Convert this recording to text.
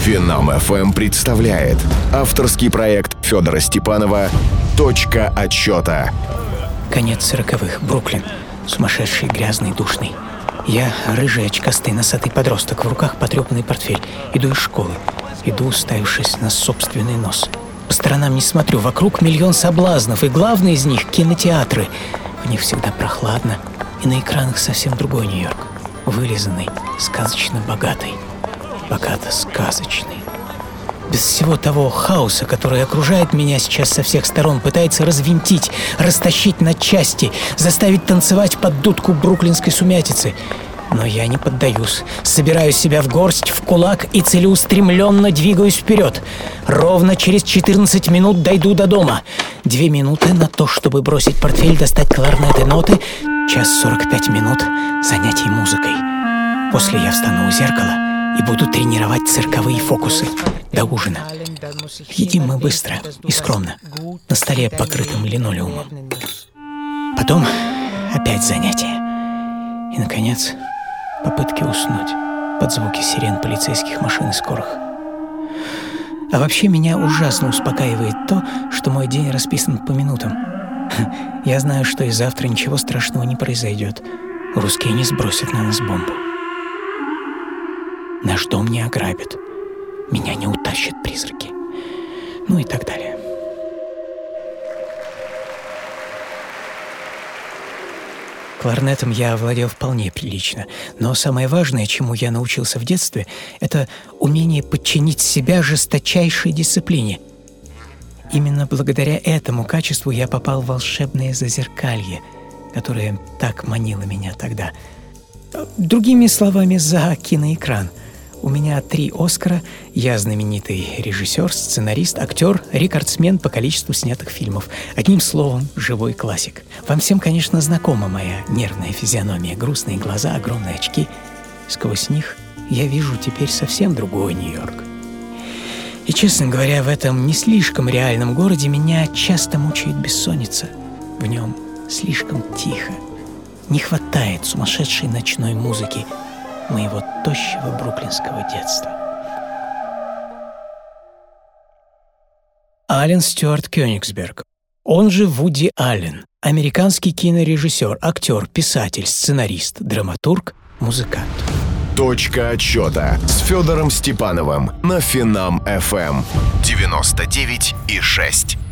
Финам ФМ представляет авторский проект Федора Степанова «Точка отсчета». Конец 40-х. Бруклин. Сумасшедший, грязный, душный. Я рыжий, очкастый, носатый подросток. В руках потрепанный портфель. Иду из школы. Иду, уставившись на собственный нос. По сторонам не смотрю. Вокруг миллион соблазнов. И главный из них — кинотеатры. В них всегда прохладно. И на экранах совсем другой Нью-Йорк. Вылизанный, сказочно богатый. Богато-сказочный. Без всего того хаоса, который окружает меня сейчас со всех сторон, пытается развинтить, растащить на части, заставить танцевать под дудку бруклинской сумятицы. Но я не поддаюсь. Собираю себя в горсть, в кулак и целеустремленно двигаюсь вперед. Ровно через 14 минут дойду до дома. 2 минуты на то, чтобы бросить портфель, достать кларнет и ноты. 1:45 минут занятий музыкой. После я встану у зеркала и буду тренировать цирковые фокусы до ужина. Едим мы быстро и скромно, на столе, покрытым линолеумом. Потом опять занятия. И, наконец, попытки уснуть под звуки сирен полицейских машин и скорых. А вообще меня ужасно успокаивает то, что мой день расписан по минутам. Я знаю, что и завтра ничего страшного не произойдет. Русские не сбросят на нас бомбу. Наш дом не ограбят. Меня не утащат призраки. Ну и так далее. Кларнетом я овладел вполне прилично. Но самое важное, чему я научился в детстве, это умение подчинить себя жесточайшей дисциплине. Именно благодаря этому качеству я попал в волшебное зазеркалье, которое так манило меня тогда. Другими словами, за киноэкран. У меня 3 Оскара, я знаменитый режиссер, сценарист, актер, рекордсмен по количеству снятых фильмов. Одним словом, живой классик. Вам всем, конечно, знакома моя нервная физиономия, грустные глаза, огромные очки. Сквозь них я вижу теперь совсем другой Нью-Йорк. И, честно говоря, в этом не слишком реальном городе меня часто мучает бессонница. В нем слишком тихо. Не хватает сумасшедшей ночной музыки моего тощего бруклинского детства. Ален Стюарт Кёнигсберг, он же Вуди Аллен, американский кинорежиссер, актер, писатель, сценарист, драматург, музыкант. «Точка отсчета» с Федором Степановым на Финам ФМ 99,6.